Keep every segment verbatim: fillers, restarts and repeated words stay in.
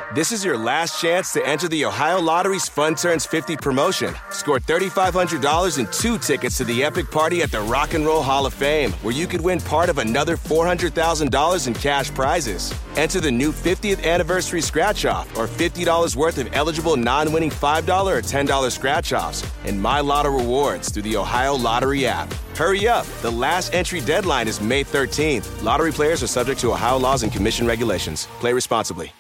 This is your last chance to enter the Ohio Lottery's Fun Turns fifty promotion. Score three thousand five hundred dollars and two tickets to the epic party at the Rock and Roll Hall of Fame, where you could win part of another four hundred thousand dollars in cash prizes. Enter the new fiftieth anniversary scratch-off or fifty dollars worth of eligible non-winning five dollars or ten dollars scratch-offs and My Lotto rewards through the Ohio Lottery app. Hurry up. The last entry deadline is May thirteenth. Lottery players are subject to Ohio laws and commission regulations. Play responsibly.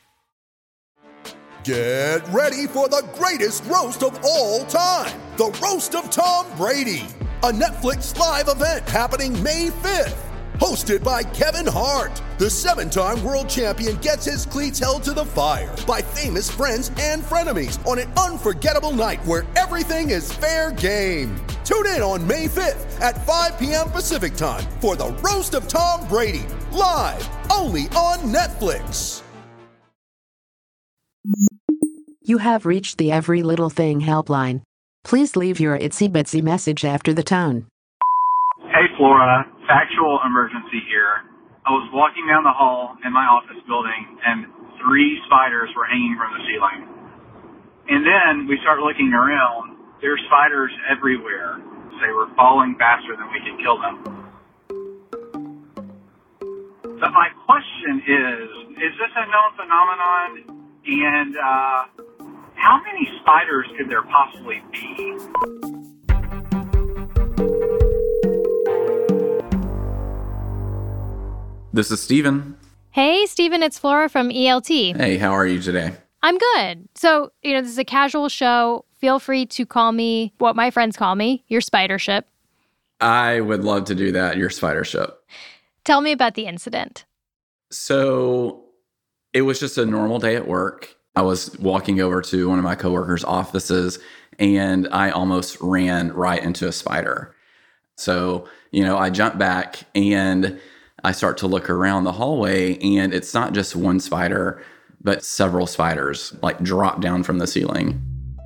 Get ready for the greatest roast of all time, the Roast of Tom Brady, a Netflix live event happening May fifth. Hosted by Kevin Hart, the seven-time world champion gets his cleats held to the fire by famous friends and frenemies on an unforgettable night where everything is fair game. Tune in on May fifth at five p.m. Pacific time for the Roast of Tom Brady, live only on Netflix. You have reached the Every Little Thing helpline. Please leave your itsy bitsy message after the tone. Hey Flora, factual emergency here. I was walking down the hall in my office building and three spiders were hanging from the ceiling. And then we started looking around. There's spiders everywhere. They were falling faster than we could kill them. But my question is, is this a known phenomenon? And uh, how many spiders could there possibly be? This is Steven. Hey, Steven, it's Flora from E L T. Hey, how are you today? I'm good. So, you know, this is a casual show. Feel free to call me what my friends call me, your spider ship. I would love to do that, your spider ship. Tell me about the incident. So it was just a normal day at work. I was walking over to one of my coworkers' offices and I almost ran right into a spider. So, you know, I jumped back and I start to look around the hallway and it's not just one spider, but several spiders like drop down from the ceiling.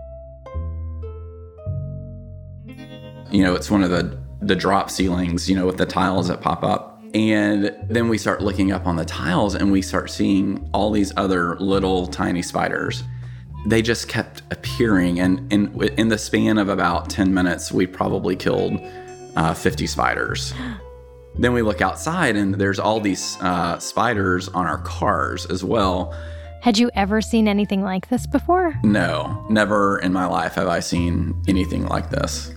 You know, it's one of the, the drop ceilings, you know, with the tiles that pop up. And then we start looking up on the tiles and we start seeing all these other little tiny spiders. They just kept appearing. And in, in the span of about ten minutes, we probably killed uh, fifty spiders. Then we look outside and there's all these uh, spiders on our cars as well. Had you ever seen anything like this before? No, never in my life have I seen anything like this.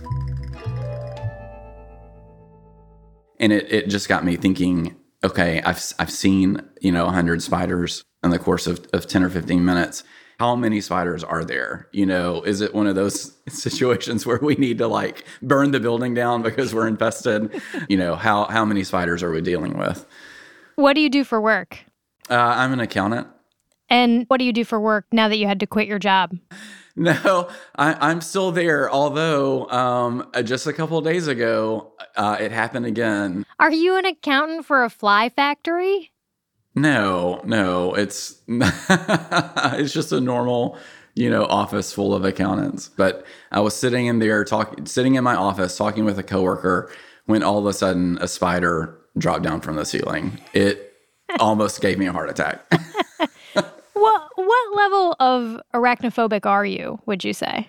And it, it just got me thinking, okay, I've I've seen, you know, one hundred spiders in the course of, of ten or fifteen minutes. How many spiders are there? You know, is it one of those situations where we need to like burn the building down because we're infested? You know, how, how many spiders are we dealing with? What do you do for work? Uh, I'm an accountant. And what do you do for work now that you had to quit your job? No, I, I'm still there. Although um, just a couple of days ago, uh, it happened again. Are you an accountant for a fly factory? No, no, it's it's just a normal, you know, office full of accountants. But I was sitting in there talking, sitting in my office talking with a coworker when all of a sudden a spider dropped down from the ceiling. It almost gave me a heart attack. What what level of arachnophobic are you, would you say?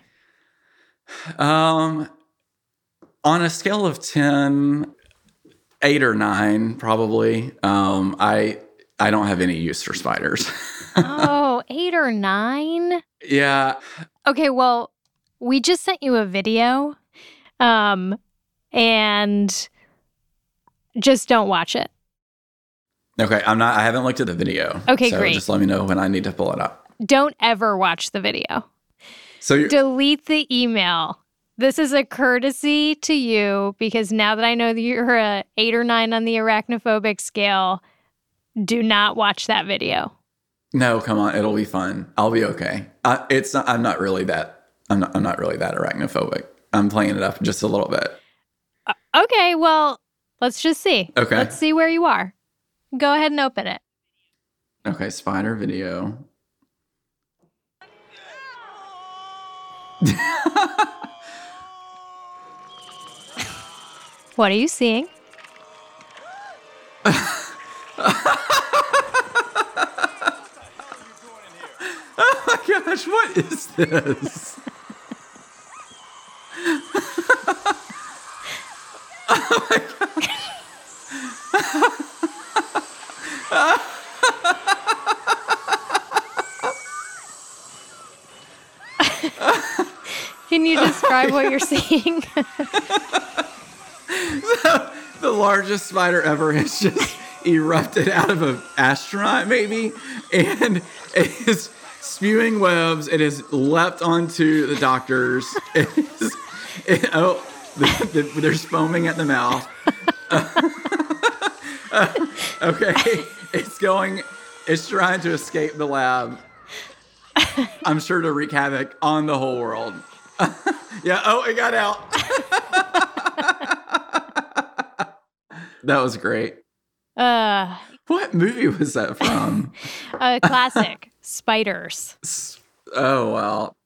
Um, on a scale of ten, eight or nine, probably. Um, I I don't have any use for spiders. Oh, eight or nine? Yeah. Okay, well, we just sent you a video, um, and just don't watch it. Okay, I'm not. I haven't looked at the video. Okay, so great. Just let me know when I need to pull it up. Don't ever watch the video. So you're, delete the email. This is a courtesy to you because now that I know that you're a eight or nine on the arachnophobic scale, do not watch that video. No, come on, it'll be fun. I'll be okay. I, it's not. I'm not really that. I'm not. I'm not really that arachnophobic. I'm playing it up just a little bit. Uh, okay, well, let's just see. Okay, let's see where you are. Go ahead and open it. Okay, spider video. What are you seeing? my gosh, what is this? Oh my gosh. Can you describe what you're seeing? the, the largest spider ever has just erupted out of an astronaut, maybe, and it is spewing webs. It has leapt onto the doctors. It is, it, oh, the, the, there's foaming at the mouth. Uh, uh, okay, it's going. It's trying to escape the lab. I'm sure to wreak havoc on the whole world. Yeah. Oh, it got out. That was great. Uh, what movie was that from? A classic, Spiders. Oh, wow.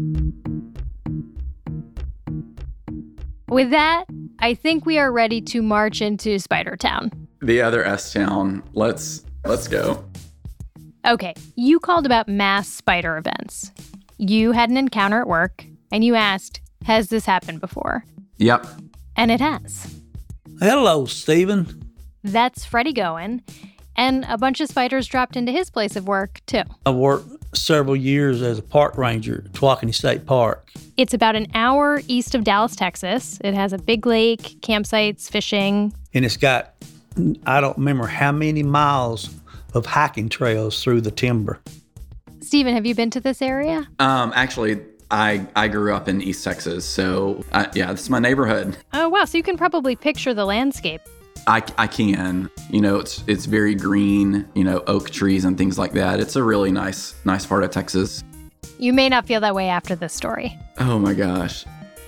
With that, I think we are ready to march into Spider Town. The other S town. Let's let's go. Okay, you called about mass spider events. You had an encounter at work, and you asked, has this happened before? Yep. And it has. Hello, Stephen. That's Freddie Goen, and a bunch of spiders dropped into his place of work, too. I worked several years as a park ranger at Tawakoni State Park. It's about an hour east of Dallas, Texas. It has a big lake, campsites, fishing. And it's got, I don't remember how many miles of hiking trails through the timber. Stephen, have you been to this area? Um, actually, I I grew up in East Texas, so I, yeah, this is my neighborhood. Oh, wow. So you can probably picture the landscape. I, I can. You know, it's it's very green, you know, oak trees and things like that. It's a really nice, nice part of Texas. You may not feel that way after this story. Oh my gosh.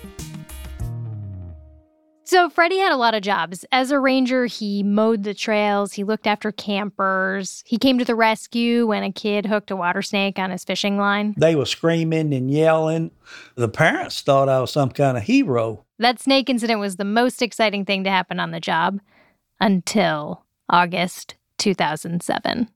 So Freddie had a lot of jobs. As a ranger, he mowed the trails, he looked after campers, he came to the rescue when a kid hooked a water snake on his fishing line. They were screaming and yelling. The parents thought I was some kind of hero. That snake incident was the most exciting thing to happen on the job until August two thousand seven.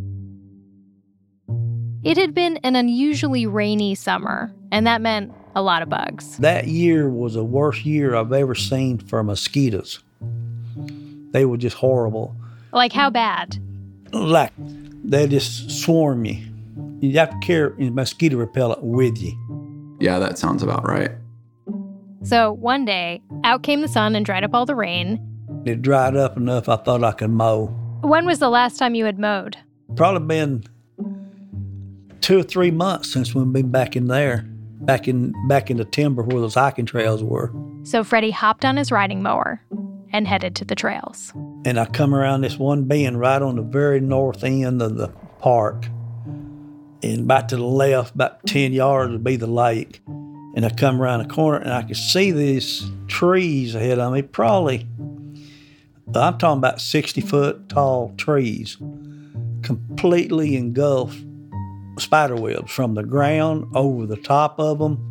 It had been an unusually rainy summer, and that meant a lot of bugs. That year was the worst year I've ever seen for mosquitoes. They were just horrible. Like how bad? Like they just swarm you. You have to carry a mosquito repellent with you. Yeah, that sounds about right. So one day, out came the sun and dried up all the rain. It dried up enough I thought I could mow. When was the last time you had mowed? Probably been two or three months since we've been back in there. Back in back in the timber where those hiking trails were. So Freddie hopped on his riding mower and headed to the trails. And I come around this one bend right on the very north end of the park. And about to the left, about ten yards would be the lake. And I come around the corner and I could see these trees ahead of me, probably, I'm talking about sixty foot tall trees, completely engulfed spider webs from the ground over the top of them,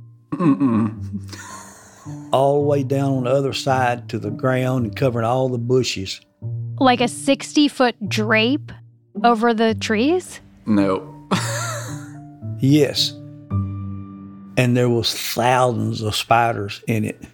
Mm-mm. all the way down on the other side to the ground and covering all the bushes. Like a sixty foot drape over the trees? Nope. Yes. And there was thousands of spiders in it.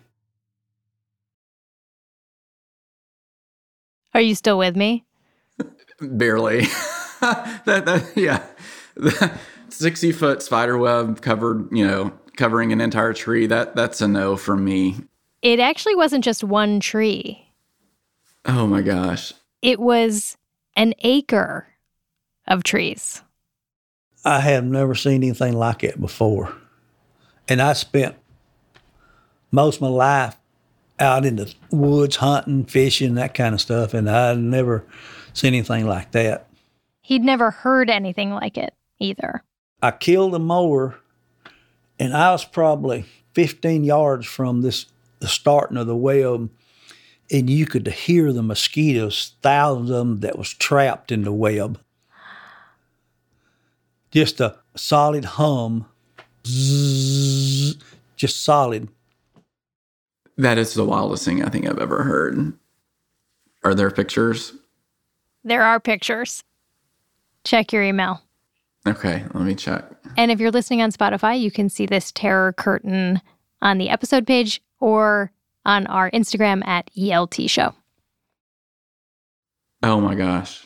Are you still with me? Barely. that, that, yeah. The sixty foot spider web covered, you know, covering an entire tree. That that's a no from me. It actually wasn't just one tree. Oh my gosh. It was an acre of trees. I have never seen anything like it before. And I spent most of my life out in the woods hunting, fishing, that kind of stuff, and I'd never seen anything like that. He'd never heard anything like it either. I killed a mower, and I was probably fifteen yards from this the starting of the web, and you could hear the mosquitoes, thousands of them that was trapped in the web. Just a solid hum, zzz, just solid. That is the wildest thing I think I've ever heard. Are there pictures? There are pictures. Check your email. Okay, let me check. And if you're listening on Spotify, you can see this terror curtain on the episode page or on our Instagram at E L T Show. Oh my gosh.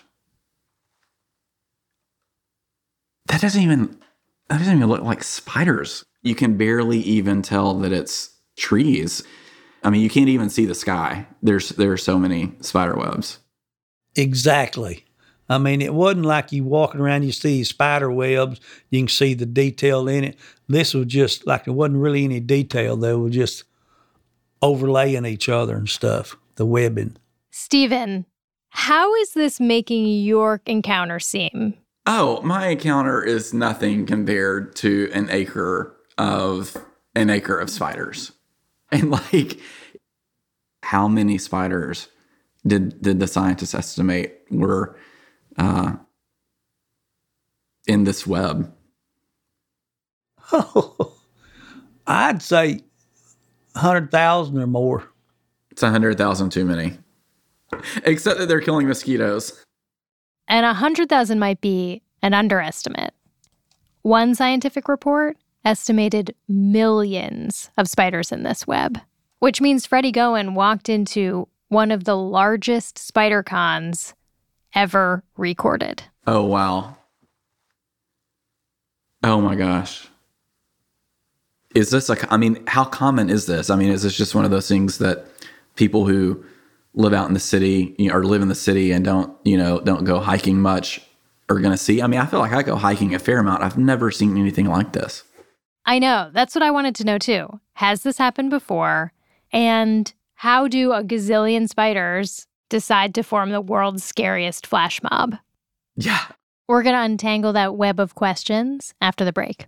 That doesn't even that doesn't even look like spiders. You can barely even tell that it's trees. I mean, you can't even see the sky. There's there are so many spider webs. Exactly. I mean, it wasn't like you walking around, you see spider webs, you can see the detail in it. This was just like there wasn't really any detail. They were just overlaying each other and stuff, the webbing. Stephen, how is this making your encounter seem? Oh, my encounter is nothing compared to an acre of an acre of spiders. And like, how many spiders did did the scientists estimate were uh, in this web? Oh, I'd say one hundred thousand or more. It's one hundred thousand too many. Except that they're killing mosquitoes. And one hundred thousand might be an underestimate. One scientific report estimated millions of spiders in this web, which means Freddie Goen walked into one of the largest spider cons ever recorded. Oh, wow. Oh, my gosh. Is this like, I mean, how common is this? I mean, is this just one of those things that people who live out in the city, you know, or live in the city and don't, you know, don't go hiking much are going to see? I mean, I feel like I go hiking a fair amount. I've never seen anything like this. I know. That's what I wanted to know, too. Has this happened before? And how do a gazillion spiders decide to form the world's scariest flash mob? Yeah. We're going to untangle that web of questions after the break.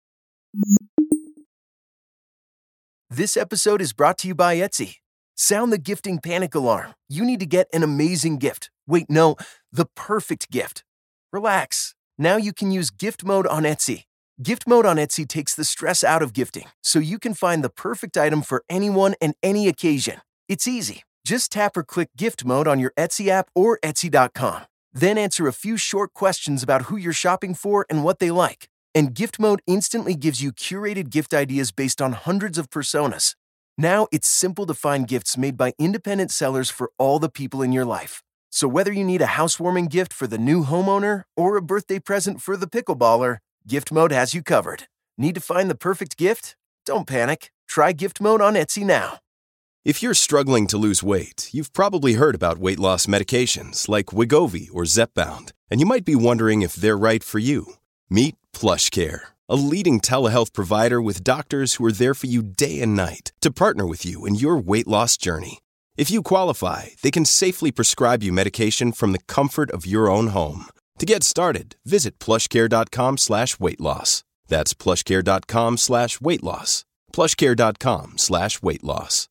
This episode is brought to you by Etsy. Sound the gifting panic alarm. You need to get an amazing gift. Wait, no, the perfect gift. Relax. Now you can use gift mode on Etsy. Gift mode on Etsy takes the stress out of gifting, so you can find the perfect item for anyone and any occasion. It's easy. Just tap or click gift mode on your Etsy app or Etsy dot com. Then answer a few short questions about who you're shopping for and what they like. And gift mode instantly gives you curated gift ideas based on hundreds of personas. Now it's simple to find gifts made by independent sellers for all the people in your life. So whether you need a housewarming gift for the new homeowner or a birthday present for the pickleballer, Gift Mode has you covered. Need to find the perfect gift? Don't panic. Try Gift Mode on Etsy now. If you're struggling to lose weight, you've probably heard about weight loss medications like Wegovy or Zepbound, and you might be wondering if they're right for you. Meet PlushCare, a leading telehealth provider with doctors who are there for you day and night to partner with you in your weight loss journey. If you qualify, they can safely prescribe you medication from the comfort of your own home. To get started, visit plushcare.com slash weight loss. That's plushcare.com slash weight loss. plushcare.com slash weight loss.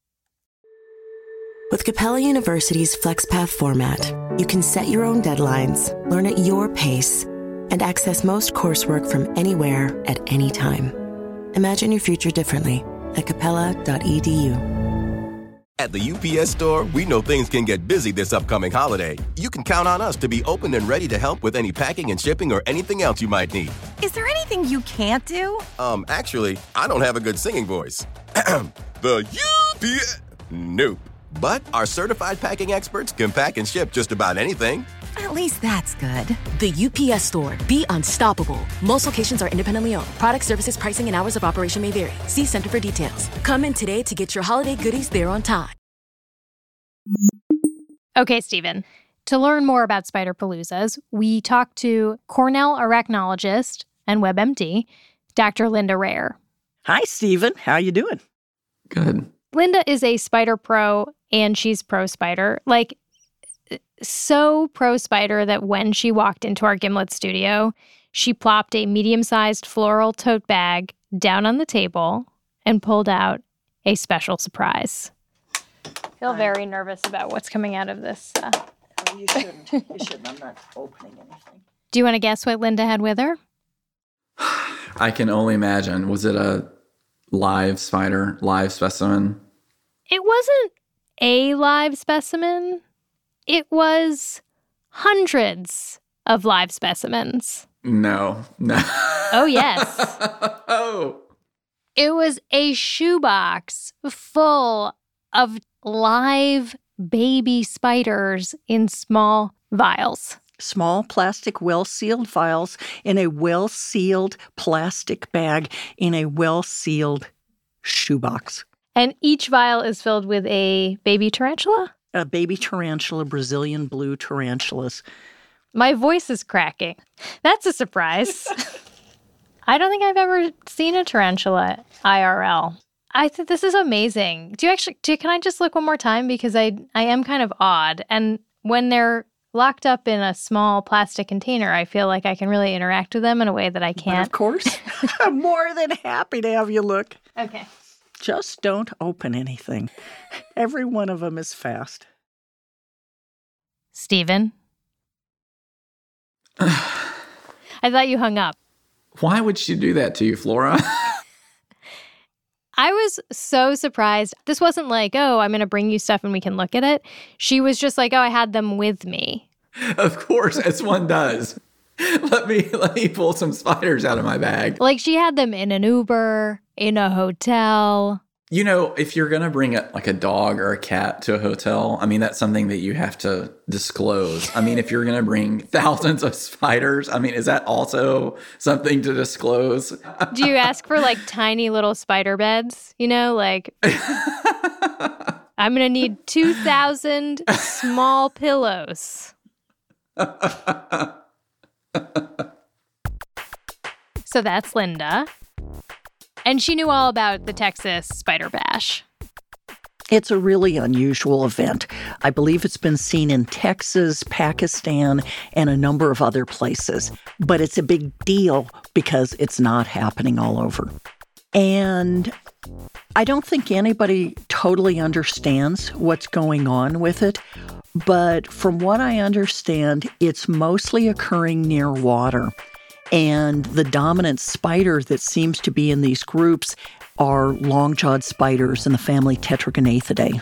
With Capella University's FlexPath format, you can set your own deadlines, learn at your pace, and access most coursework from anywhere at any time. Imagine your future differently at capella dot e d u. At the U P S Store, we know things can get busy this upcoming holiday. You can count on us to be open and ready to help with any packing and shipping or anything else you might need. Is there anything you can't do? Um, actually, I don't have a good singing voice. The U P S... Nope. But our certified packing experts can pack and ship just about anything. At least that's good. The U P S Store. Be unstoppable. Most locations are independently owned. Product, services, pricing, and hours of operation may vary. See Center for details. Come in today to get your holiday goodies there on time. Okay, Stephen. To learn more about Spiderpaloozas, we talked to Cornell arachnologist and WebMD, Doctor Linda Rare. Hi, Stephen. How you doing? Good. Linda is a spider pro, and she's pro spider. Like, so pro spider that when she walked into our Gimlet studio, she plopped a medium-sized floral tote bag down on the table and pulled out a special surprise. I feel very nervous about what's coming out of this. Uh... Oh, you shouldn't. You shouldn't. I'm not opening anything. Do you want to guess what Linda had with her? I can only imagine. Was it a live spider, live specimen? It wasn't a live specimen. It was hundreds of live specimens. No, no. Oh, yes. Oh. It was a shoebox full of live baby spiders in small vials. Small plastic well-sealed vials in a well-sealed plastic bag in a well-sealed shoebox. And each vial is filled with a baby tarantula? A baby tarantula, Brazilian blue tarantulas. My voice is cracking. That's a surprise. I don't think I've ever seen a tarantula I R L. I think this is amazing. Do you actually, do, can I just look one more time? Because I, I am kind of odd. And when they're locked up in a small plastic container, I feel like I can really interact with them in a way that I can't. But of course. I'm more than happy to have you look. Okay. Just don't open anything. Every one of them is fast. Stephen? I thought you hung up. Why would she do that to you, Flora? I was so surprised. This wasn't like, oh, I'm going to bring you stuff and we can look at it. She was just like, oh, I had them with me. Of course, as one does. Let me let me pull some spiders out of my bag. Like she had them in an Uber, in a hotel. You know, if you're going to bring a, like a dog or a cat to a hotel, I mean, that's something that you have to disclose. I mean, if you're going to bring thousands of spiders, I mean, is that also something to disclose? Do you ask for like tiny little spider beds? You know, like, I'm going to need two thousand small pillows. So that's Linda. And she knew all about the Texas Spider Bash. It's a really unusual event. I believe it's been seen in Texas, Pakistan, and a number of other places. But it's a big deal because it's not happening all over. And I don't think anybody totally understands what's going on with it. But from what I understand, it's mostly occurring near water. And the dominant spider that seems to be in these groups are long-jawed spiders in the family Tetragonathidae.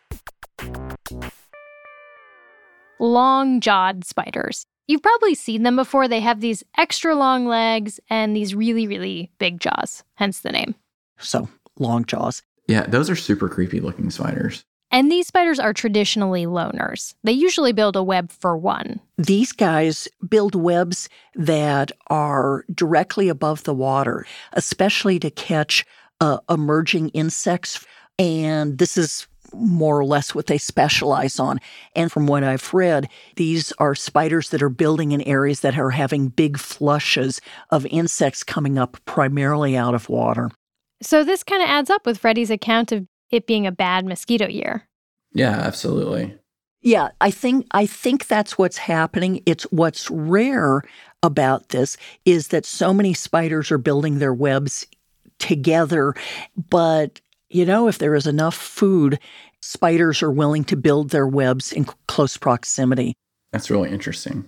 Long-jawed spiders. You've probably seen them before. They have these extra long legs and these really, really big jaws, hence the name. So, long jaws. Yeah, those are super creepy looking spiders. And these spiders are traditionally loners. They usually build a web for one. These guys build webs that are directly above the water, especially to catch uh, emerging insects. And this is more or less what they specialize on. And from what I've read, these are spiders that are building in areas that are having big flushes of insects coming up primarily out of water. So this kind of adds up with Freddie's account of it being a bad mosquito year. Yeah, absolutely. Yeah, I think I think that's what's happening. It's what's rare about this is that so many spiders are building their webs together. But, you know, if there is enough food, spiders are willing to build their webs in close proximity. That's really interesting.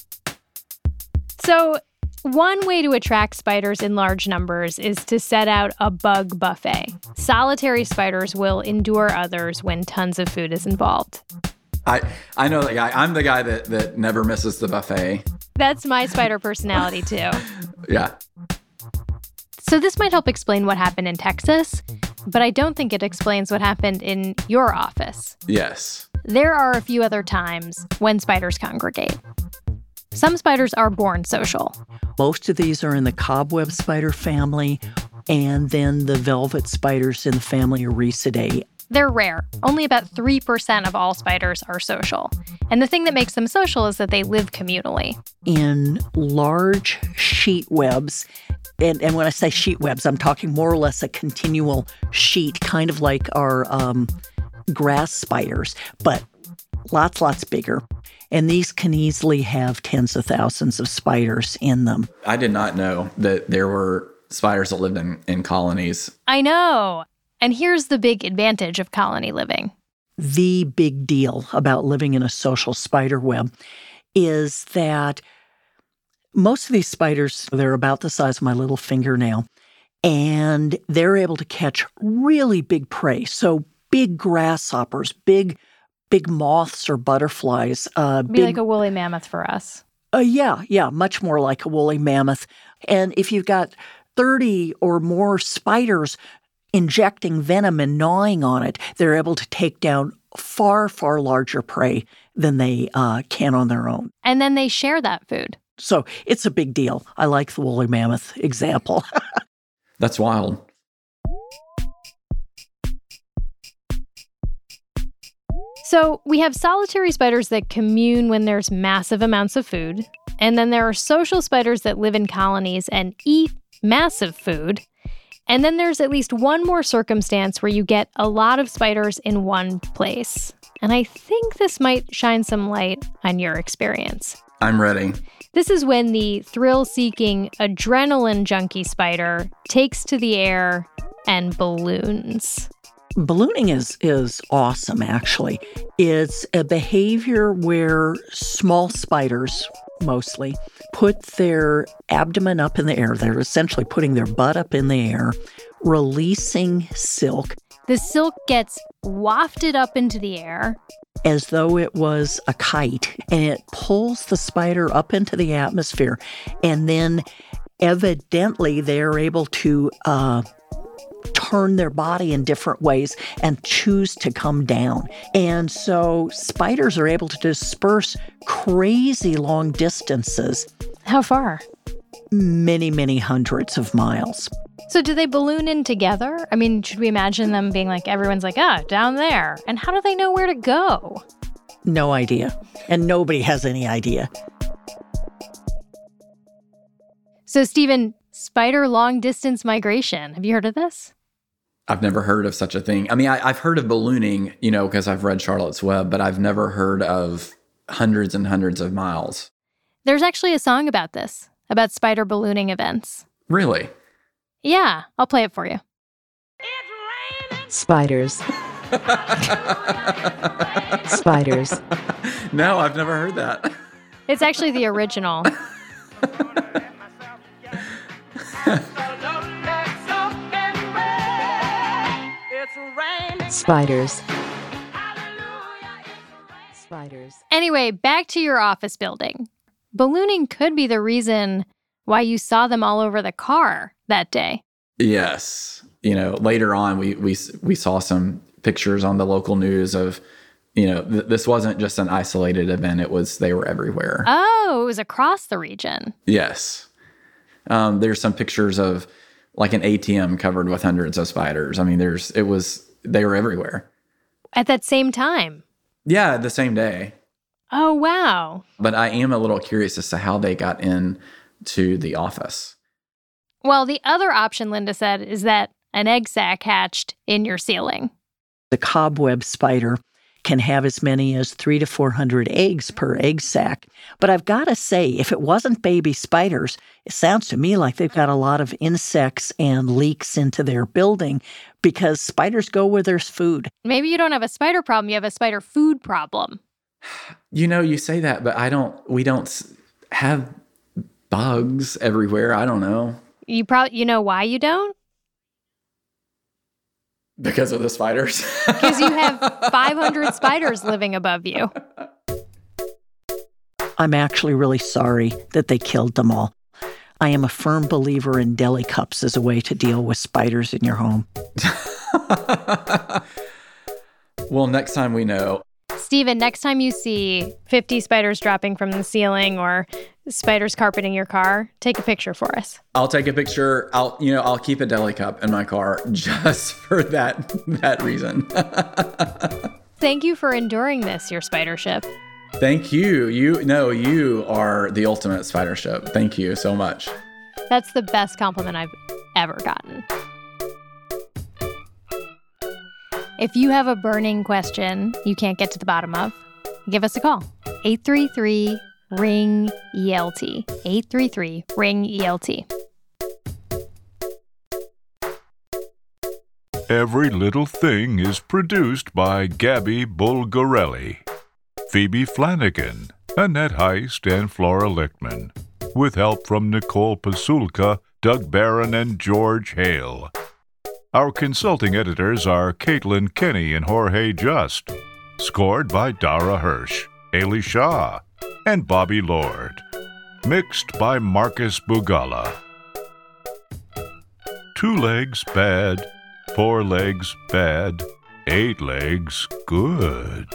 So one way to attract spiders in large numbers is to set out a bug buffet. Solitary spiders will endure others when tons of food is involved. I, I know that guy. I'm the guy that, that never misses the buffet. That's my spider personality, too. Yeah. So this might help explain what happened in Texas, but I don't think it explains what happened in your office. Yes. There are a few other times when spiders congregate. Some spiders are born social. Most of these are in the cobweb spider family, and then the velvet spiders in the family Ericidae. They're rare. Only about three percent of all spiders are social. And the thing that makes them social is that they live communally. In large sheet webs, and, and when I say sheet webs, I'm talking more or less a continual sheet, kind of like our um, grass spiders, but lots, lots bigger. And these can easily have tens of thousands of spiders in them. I did not know that there were spiders that lived in, in colonies. I know. And here's the big advantage of colony living. The big deal about living in a social spider web is that most of these spiders, they're about the size of my little fingernail, and they're able to catch really big prey. So big grasshoppers, big big moths or butterflies. Uh, Be big, like a woolly mammoth for us. Uh, yeah, yeah, much more like a woolly mammoth. And if you've got thirty or more spiders injecting venom and gnawing on it, they're able to take down far, far larger prey than they uh, can on their own. And then they share that food. So it's a big deal. I like the woolly mammoth example. That's wild. So we have solitary spiders that commune when there's massive amounts of food. And then there are social spiders that live in colonies and eat massive food. And then there's at least one more circumstance where you get a lot of spiders in one place. And I think this might shine some light on your experience. I'm ready. This is when the thrill-seeking adrenaline junkie spider takes to the air and balloons. Ballooning is, is awesome, actually. It's a behavior where small spiders, mostly, put their abdomen up in the air. They're essentially putting their butt up in the air, releasing silk. The silk gets wafted up into the air as though it was a kite, and it pulls the spider up into the atmosphere. And then evidently they're able to uh, turn their body in different ways and choose to come down. And so spiders are able to disperse crazy long distances. How far? Many, many hundreds of miles. So do they balloon in together? I mean, should we imagine them being like, everyone's like, ah, down there. And how do they know where to go? No idea. And nobody has any idea. So, Stephen, spider long-distance migration. Have you heard of this? I've never heard of such a thing. I mean, I, I've heard of ballooning, you know, because I've read Charlotte's Web, but I've never heard of hundreds and hundreds of miles. There's actually a song about this, about spider ballooning events. Really? Yeah, I'll play it for you. Spiders. Spiders. No, I've never heard that. It's actually the original. Spiders. Spiders. Anyway, back to your office building. Ballooning could be the reason why you saw them all over the car that day. Yes. You know, later on, we we we saw some pictures on the local news of, you know, th- this wasn't just an isolated event. It was, they were everywhere. Oh, it was across the region. Yes. Um, there's some pictures of like an A T M covered with hundreds of spiders. I mean, there's, it was, they were everywhere. At that same time? Yeah, the same day. Oh, wow. But I am a little curious as to how they got in to the office. Well, the other option, Linda said, is that an egg sac hatched in your ceiling. The cobweb spider can have as many as three to four hundred eggs per egg sac. But I've got to say, if it wasn't baby spiders, it sounds to me like they've got a lot of insects and leaks into their building because spiders go where there's food. Maybe you don't have a spider problem, you have a spider food problem. You know, you say that, but I don't, we don't have bugs everywhere. I don't know. You probably, you know why you don't? Because of the spiders. Because you have five hundred spiders living above you. I'm actually really sorry that they killed them all. I am a firm believer in deli cups as a way to deal with spiders in your home. Well, next time we know. Stephen, next time you see fifty spiders dropping from the ceiling or spiders carpeting your car, take a picture for us. I'll take a picture. I'll, you know, I'll keep a deli cup in my car just for that that reason. Thank you for enduring this, your spidership. Thank you. You no, you are the ultimate spidership. Thank you so much. That's the best compliment I've ever gotten. If you have a burning question you can't get to the bottom of, give us a call. eight three three, ring E L T. eight three three, ring E L T. Every Little Thing is produced by Gabby Bulgarelli, Phoebe Flanagan, Annette Heist, and Flora Lichtman, with help from Nicole Pasulka, Doug Barron, and George Hale. Our consulting editors are Caitlin Kenny and Jorge Just. Scored by Dara Hirsch, Ailey Shaw, and Bobby Lord. Mixed by Marcus Bugala. two legs bad, four legs bad, eight legs good.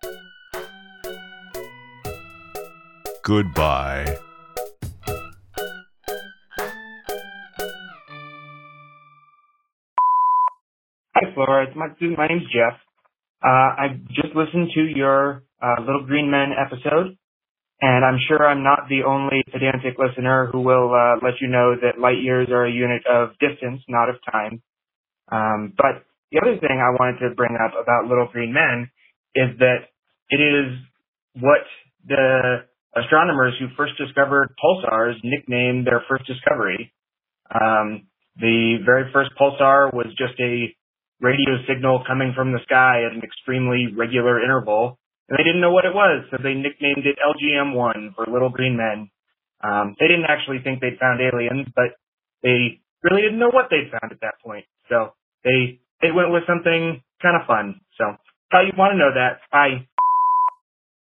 Goodbye. Hi, Flora. My, my name's Jeff. Uh, I just listened to your uh, Little Green Men episode, and I'm sure I'm not the only pedantic listener who will uh, let you know that light years are a unit of distance, not of time. Um, but the other thing I wanted to bring up about Little Green Men is that it is what the astronomers who first discovered pulsars nicknamed their first discovery. Um, the very first pulsar was just a radio signal coming from the sky at an extremely regular interval, and they didn't know what it was, so they nicknamed it L G M one for Little Green Men. Um, they didn't actually think they'd found aliens, but they really didn't know what they'd found at that point, so they they went with something kind of fun. So, how you want to know that? Bye.